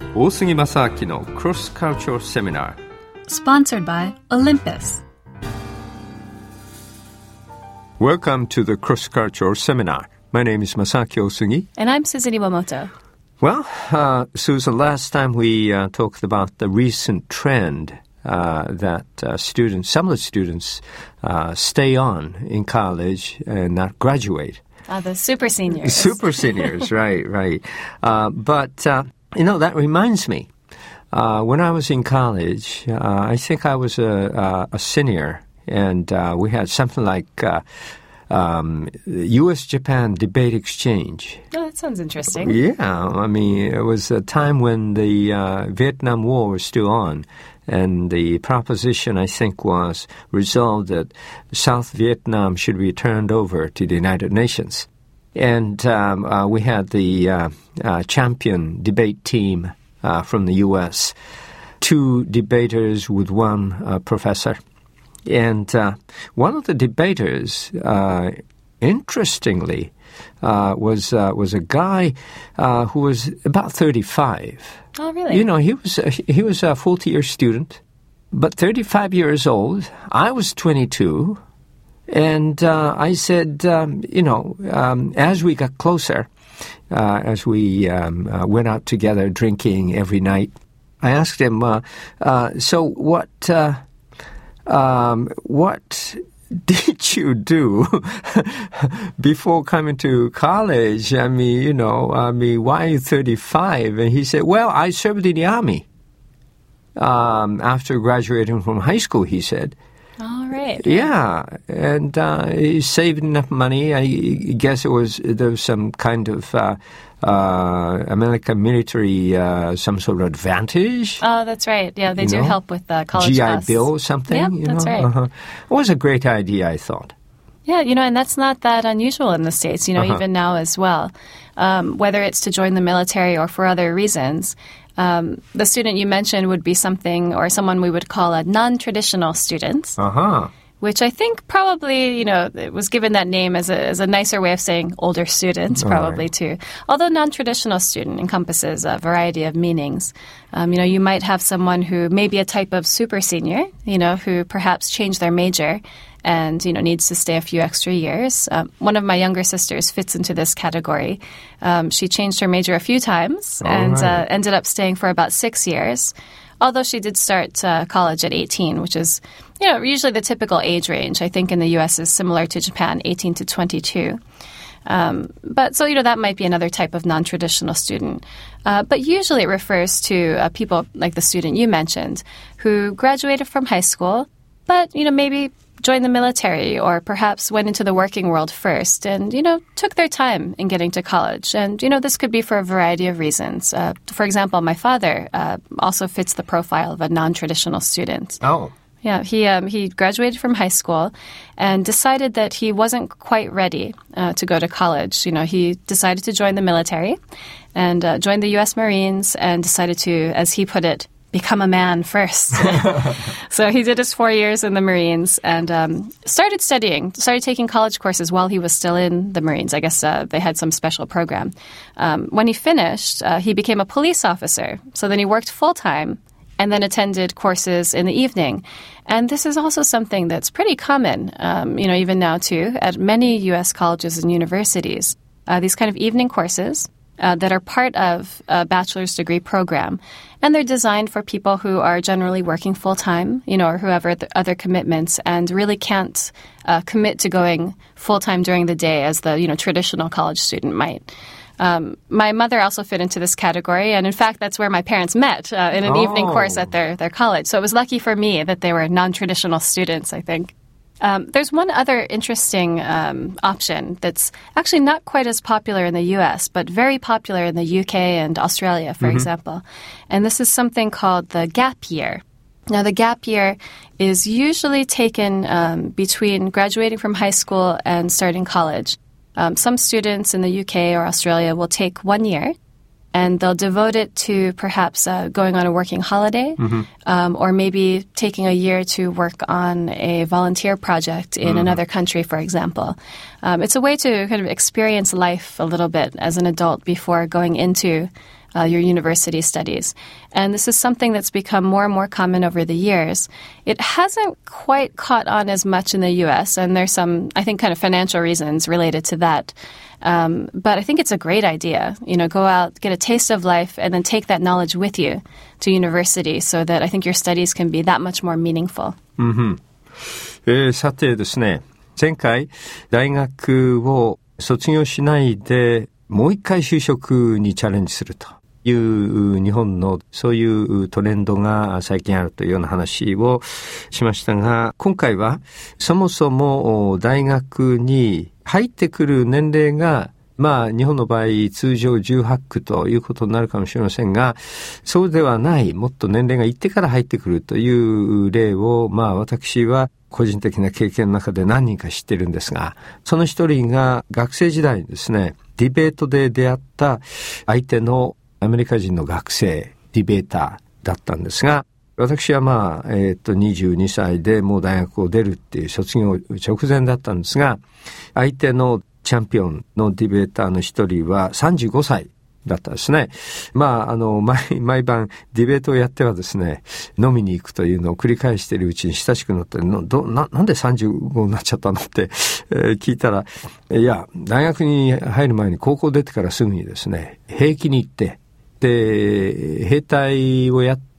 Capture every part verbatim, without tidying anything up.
大杉正明の Cross Cultural Seminar Sponsored by Olympus. Welcome to the Cross Cultural Seminar. My name is Masaki Osugi. And I'm Susan Iwamoto. Well, uh, Susan, last time we uh, talked about the recent trend uh, that uh, students, some of the students uh, stay on in college and not graduate. Uh, the super seniors. Super seniors, right, right. Uh, but, uh, you know, that reminds me. Uh, when I was in college, uh, I think I was a, a, a senior, and uh, we had something like uh, um, U S Japan debate exchange. Oh, that sounds interesting. Yeah, I mean, it was a time when the uh, Vietnam War was still on, and the proposition, I think, was resolved that South Vietnam should be turned over to the United Nations. And um, uh, we had the uh, uh, champion debate team uh, from the U S, two debaters with one uh, professor. And uh, one of the debaters, uh, interestingly, uh, was uh, was a guy uh, who was about thirty-five. Oh, really? You know, he was a, he was a forty-year student, but thirty-five years old. I was twenty-two, and uh, I said, um, you know, um, as we got closer, uh, as we um, uh, went out together drinking every night, I asked him, uh, uh, so what? Uh, Um, what did you do before coming to college? I mean, you know, I mean, why are you thirty-five? And he said, well, I served in the Army. Um, after graduating from high school, he said. All right. Yeah, and uh, he saved enough money. I guess it was there was some kind of uh, uh, American military, uh, some sort of advantage. Oh, that's right. Yeah, they do know? help with the college G I costs. Bill or something. Yep, you that's know? right. Uh-huh. It was a great idea, I thought. Yeah, you know, and that's not that unusual in the States, you know, Uh-huh. even now as well. Um, whether it's to join the military or for other reasons. Um, the student you mentioned would be something or someone we would call a non-traditional student, Uh-huh. which I think probably, you know, it was given that name as a, as a nicer way of saying older students, probably right. too. Although non-traditional student encompasses a variety of meanings. Um, you know, you might have someone who may be a type of super senior, you know, who perhaps changed their major and, you know, needs to stay a few extra years. Um, one of my younger sisters fits into this category. Um, she changed her major a few times All and right. uh, ended up staying for about six years. Although she did start uh, college at eighteen, which is, you know, usually the typical age range. I think in the U S is similar to Japan, eighteen to twenty-two. Um, but so, you know, that might be another type of non-traditional student. Uh, but usually it refers to uh, people like the student you mentioned who graduated from high school, but, you know, maybe joined the military or perhaps went into the working world first and, you know, took their time in getting to college. And, you know, this could be for a variety of reasons. Uh, for example, my father uh, also fits the profile of a non-traditional student. Oh. Yeah, he um, he graduated from high school and decided that he wasn't quite ready uh, to go to college. You know, he decided to join the military and uh, joined the U S Marines and decided to, as he put it, become a man first. So he did his four years in the Marines and um, started studying, started taking college courses while he was still in the Marines. I guess uh, they had some special program. Um, when he finished, uh, he became a police officer. So then he worked full-time and then attended courses in the evening. And this is also something that's pretty common, um, you know, even now too, at many U S colleges and universities. Uh, these kind of evening courses uh, that are part of a bachelor's degree program. And they're designed for people who are generally working full-time, you know, or who have other commitments and really can't uh, commit to going full-time during the day as the, you know, traditional college student might. Um, my mother also fit into this category, and in fact, that's where my parents met, uh, in an Oh. evening course at their, their college. So it was lucky for me that they were non-traditional students, I think. Um, there's one other interesting um, option that's actually not quite as popular in the U S, but very popular in the U K and Australia, for Mm-hmm. example. And this is something called the gap year. Now, the gap year is usually taken um, between graduating from high school and starting college. Um, some students in the U K or Australia will take one year, and they'll devote it to perhaps uh, going on a working holiday Mm-hmm. um, or maybe taking a year to work on a volunteer project in Mm-hmm. another country, for example. Um, it's a way to kind of experience life a little bit as an adult before going into uh, your university studies. And this is something that's become more and more common over the years. It hasn't quite caught on as much in the U S, and there's some, I think, kind of financial reasons related to that. Um, but I think it's a great idea. You know, go out, get a taste of life, and then take that knowledge with you to university so that I think your studies can be that much more meaningful. Mm-hmm. えー、さてですね、前回大学を卒業しないでもう一回就職にチャレンジするという日本のそういうトレンドが最近あるというような話をしましたが、今回はそもそも大学に入ってくる年齢がまあ日本の場合通常じゅうはち区ということになるかもしれませんが、そうではないもっと年齢がいってから入ってくるという例をまあ私は個人的な経験の中で何人か知ってるんですが、その一人が学生時代にですね、ディベートで出会った相手のアメリカ人の学生、ディベーターだったんですが、私はまあ、えっと、にじゅうにさいでもう大学を出るっていう卒業直前だったんですが、相手のチャンピオンのディベーターの一人はさんじゅうごさいだったですね。まあ、あの、毎、毎晩ディベートをやってはですね、飲みに行くというのを繰り返しているうちに親しくなって、のどな、なんでさんじゅうごになっちゃったのって、えー、聞いたら、いや、大学に入る前に高校出てからすぐにですね、兵役に行って、で、兵隊をやって、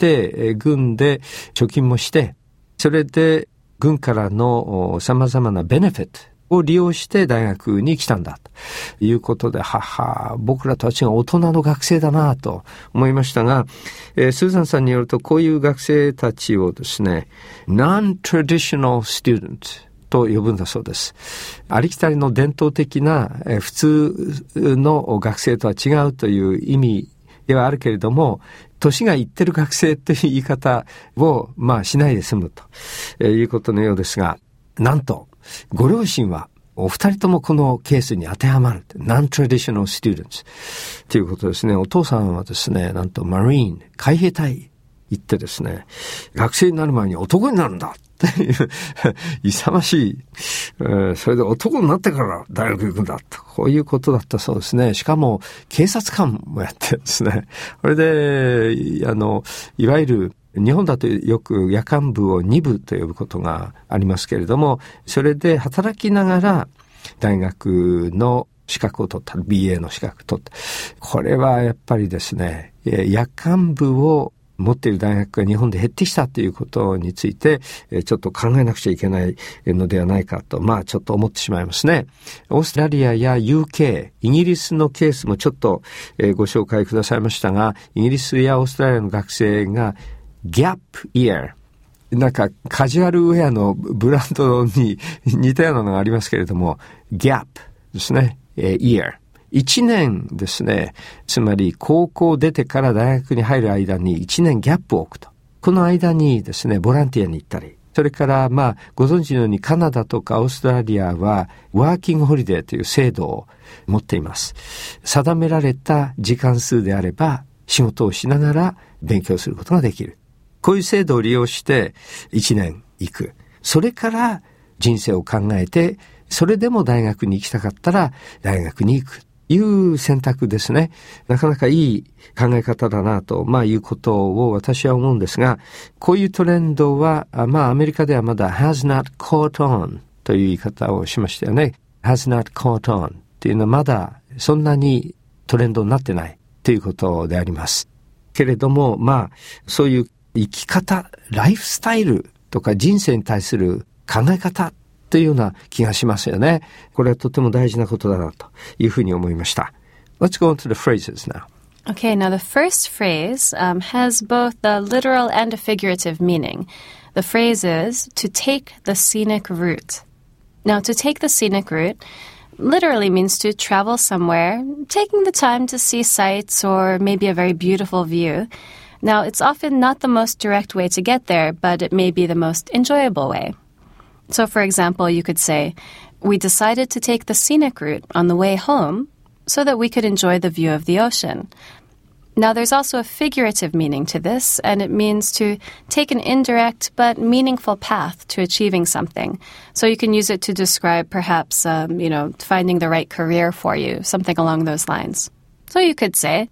軍で貯金もして、それで軍からの様々なベネフィット、を利用して大学に来たんだということで、はは、僕らたちが大人の学生だなと思いましたが、えー、スーザンさんによるとこういう学生たちをですね、non-traditional student と呼ぶんだそうです。ありきたりの伝統的な、えー、普通の学生とは違うという意味ではあるけれども、年がいってる学生という言い方をまあしないで済むと、えー、いうことのようですが、なんとご両親はお二人ともこのケースに当てはまる。Non-traditional students ということですね。お父さんはですね、なんとマリーン、海兵隊行ってですね、学生になる前に男になるんだっていう勇ましい、えー、それで男になってから大学行くんだと、こういうことだったそうですね。しかも警察官もやってですね、これであのいわゆる日本だとよく夜間部をに部と呼ぶことがありますけれども、それで働きながら大学の資格を取った、ビーエー の資格を取った。これはやっぱりですね、夜間部を持っている大学が日本で減ってきたということについて、ちょっと考えなくちゃいけないのではないかと、まあちょっと思ってしまいますね。オーストラリアや ユーケー、イギリスのケースもちょっとご紹介くださいましたが、イギリスやオーストラリアの学生がギャップイヤー、なんかカジュアルウェアのブランドに似たようなのがありますけれども、ギャップですね、えー、イヤー。一年ですね、つまり高校出てから大学に入る間に一年ギャップを置くと。この間にですね、ボランティアに行ったり、それからまあご存知のようにカナダとかオーストラリアはワーキングホリデーという制度を持っています。定められた時間数であれば仕事をしながら勉強することができる。こういう制度を利用していちねん行く。それから人生を考えて、それでも大学に行きたかったら大学に行くという選択ですね。なかなかいい考え方だなと、まあいうことを私は思うんですが、こういうトレンドは、まあアメリカではまだ has not caught on という言い方をしましたよね。has not caught on っていうのはまだそんなにトレンドになってないということであります。けれども、まあそういう生き方、ライフスタイルとか人生に対する考え方というような気がしますよね。これはとても大事なことだなというふうに思いました。Let's go on to the phrases now. Okay, now the first phrase um, has both the literal and a figurative meaning. The phrase is to take the scenic route. Now, to take the scenic route literally means to travel somewhere, taking the time to see sights or maybe a very beautiful view.Now, it's often not the most direct way to get there, but it may be the most enjoyable way. So, for example, you could say, we decided to take the scenic route on the way home so that we could enjoy the view of the ocean. Now, there's also a figurative meaning to this, and it means to take an indirect but meaningful path to achieving something. So you can use it to describe perhaps, um, you know, finding the right career for you, something along those lines. So you could say,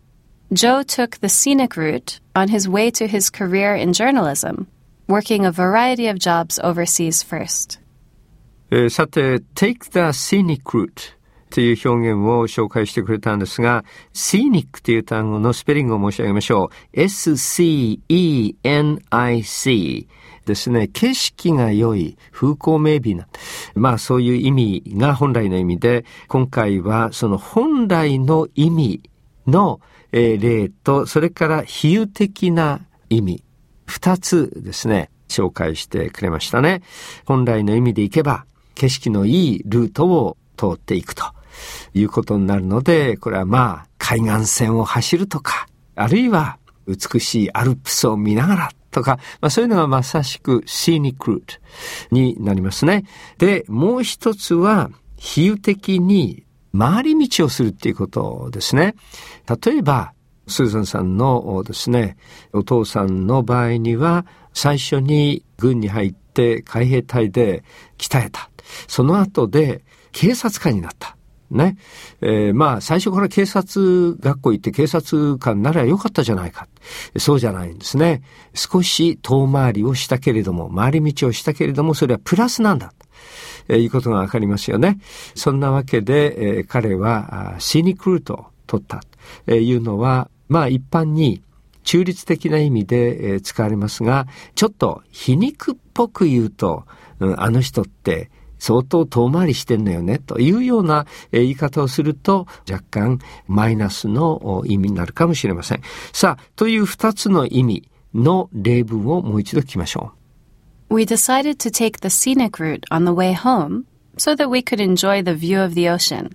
Joe took the scenic route on his way to his career in journalism, working a variety of jobs overseas first. えー、さて、take the scenic route という表現を紹介してくれたんですが、scenic という単語のスペリングを申し上げましょう。エス シー イー エヌ アイ シー ですね。景色が良い、風光明媚な。まあそういう意味が本来の意味で、今回はその本来の意味の、えー、例と、それから比喩的な意味、二つですね、紹介してくれましたね。本来の意味でいけば、景色のいいルートを通っていくということになるので、これはまあ海岸線を走るとか、あるいは美しいアルプスを見ながらとか、まあそういうのがまさしくシーニックルートになりますね。で、もう一つは比喩的に回り道をするっていうことですね。例えば、スーザンさんのですね、お父さんの場合には最初に軍に入って海兵隊で鍛えた。その後で警察官になった。ね。えー、まあ最初から警察学校行って警察官ならよかったじゃないか。そうじゃないんですね。少し遠回りをしたけれども、回り道をしたけれども、それはプラスなんだ。えー、いうことがわかりますよね。そんなわけで、えー、彼はシーニックルートを取った。えー、いうのは、まあ一般に中立的な意味で、えー、使われますが、ちょっと皮肉っぽく言うと、うん、あの人って相当遠回りしてんのよねというような言い方をすると若干マイナスの意味になるかもしれません。さあ、という二つの意味の例文をもう一度聞きましょう。We decided to take the scenic route on the way home so that we could enjoy the view of the ocean.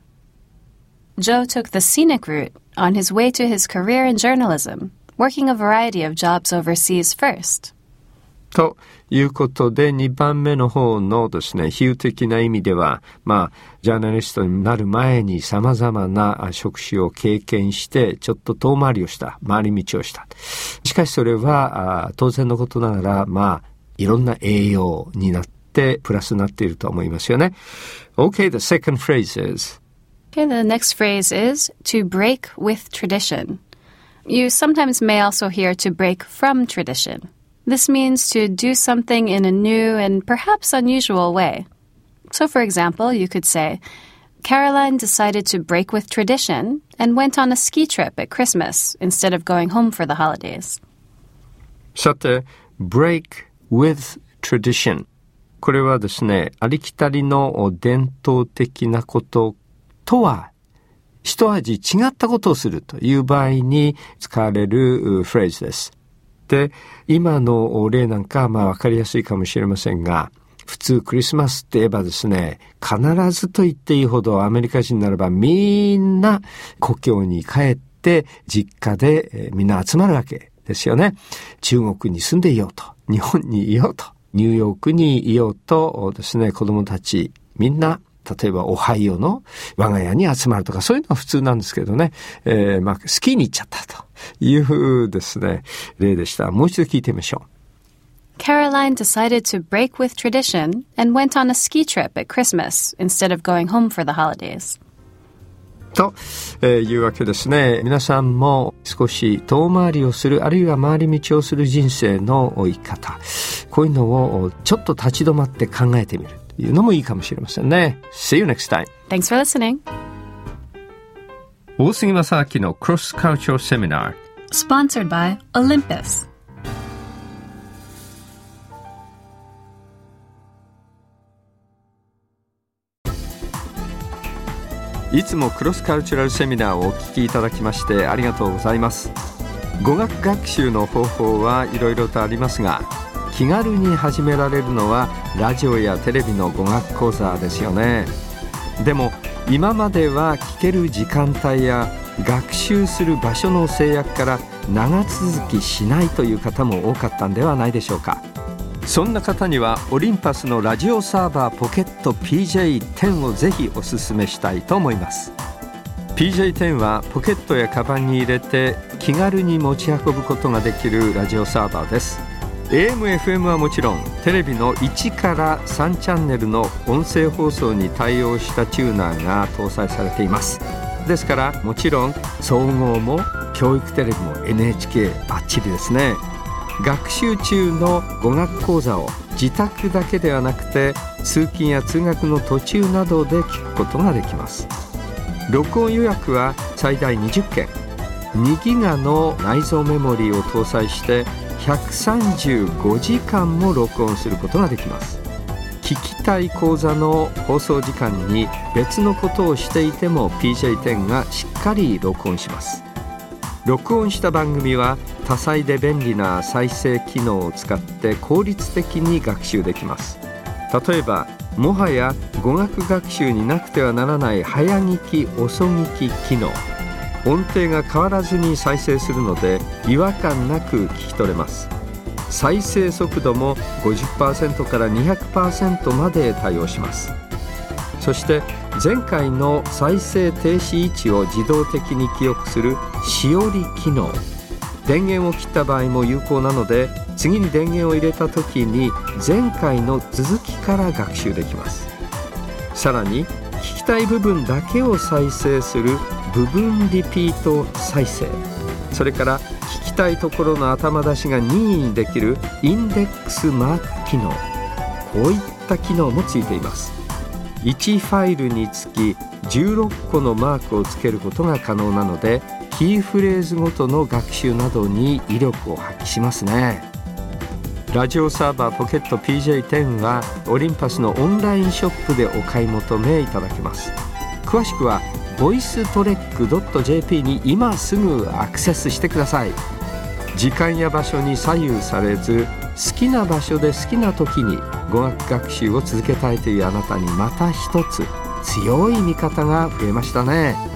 Joe took the scenic route on his way to his career in journalism, working a variety of jobs overseas first. ということで、にばんめの方のですね、比喩的な意味では、まあ、ジャーナリストになる前に様々な職種を経験して、ちょっと遠回りをした、回り道をした。しかしそれは、当然のことながら、まあ、いろんな栄養になって、プラスになっていると思いますよね。Okay, the second phrase is... Okay, the next phrase is to break with tradition. You sometimes may also hear to break from tradition.This means to do something in a new and perhaps unusual way. So, for example, you could say, Caroline decided to break with tradition and went on a ski trip at Christmas instead of going home for the holidays. さて、break with tradition。これはですね、ありきたりの伝統的なこととは、一味違ったことをするという場合に使われるフレーズです。で、今の例なんかはまあ分かりやすいかもしれませんが、普通クリスマスって言えばですね、必ずと言っていいほどアメリカ人ならばみんな故郷に帰って実家で、えー、みんな集まるわけですよね。中国に住んでいようと、日本にいようと、ニューヨークにいようとですね、子供たちみんな例えばオハイオの我が家に集まるとかそういうのは普通なんですけどね、えー、まあスキーに行っちゃったというですね例でした。もう一度聞いてみましょう。 Caroline decided to break with tradition and went on a ski trip at Christmas instead of going home for the holidays. と、えー、いうわけですね。皆さんも少し遠回りをするあるいは回り道をする人生の生き方、こういうのをちょっと立ち止まって考えてみるというのもいいかもしれませんね。See you next time. Thanks for listening. 大杉正明の Cross Cultural Seminar Sponsored by Olympus。 いつもクロスカルチュラルセミナーをお聞きいただきましてありがとうございます。語学学習の方法はいろいろとありますが、気軽に始められるのはラジオやテレビの語学講座ですよね。でも今までは聞ける時間帯や学習する場所の制約から長続きしないという方も多かったんではないでしょうか。そんな方にはオリンパスのラジオサーバーポケット ピージェイテン をぜひお勧めしたいと思います。 ピージェイテン はポケットやカバンに入れて気軽に持ち運ぶことができるラジオサーバーです。 エーエム、エフエム はもちろんテレビのいちからさんチャンネルの音声放送に対応したチューナーが搭載されています。 ですからもちろん総合も教育テレビも エヌエイチケー バッチリですね。学習中の語学講座を自宅だけではなくて通勤や通学の途中などで聞くことができます。録音予約は最大にじゅっけん、にギガの内蔵メモリーを搭載してひゃくさんじゅうごじかんも録音することができます。聞きたい講座の放送時間に別のことをしていても ピージェーテン がしっかり録音します。録音した番組は多彩で便利な再生機能を使って効率的に学習できます。例えばもはや語学学習になくてはならない早聞き遅聞き機能、音程が変わらずに再生するので違和感なく聞き取れます。再生速度も ごじゅっパーセント から にひゃくパーセント まで対応します。そして前回の再生停止位置を自動的に記憶するしおり機能、電源を切った場合も有効なので次に電源を入れた時に前回の続きから学習できます。さらに聞きたい部分だけを再生する部分リピート再生、それから聞きたいところの頭出しが任意にできるインデックスマーク機能、こういった機能もついています。いちファイルにつきじゅうろっこのマークをつけることが可能なのでキーフレーズごとの学習などに威力を発揮しますね。ラジオサーバーポケット ピージェーテン はオリンパスのオンラインショップでお買い求めいただけます。詳しくは ボイストレックドットジェーピー に今すぐアクセスしてください。時間や場所に左右されず好きな場所で好きな時に語学学習を続けたいというあなたにまた一つ強い味方が増えましたね。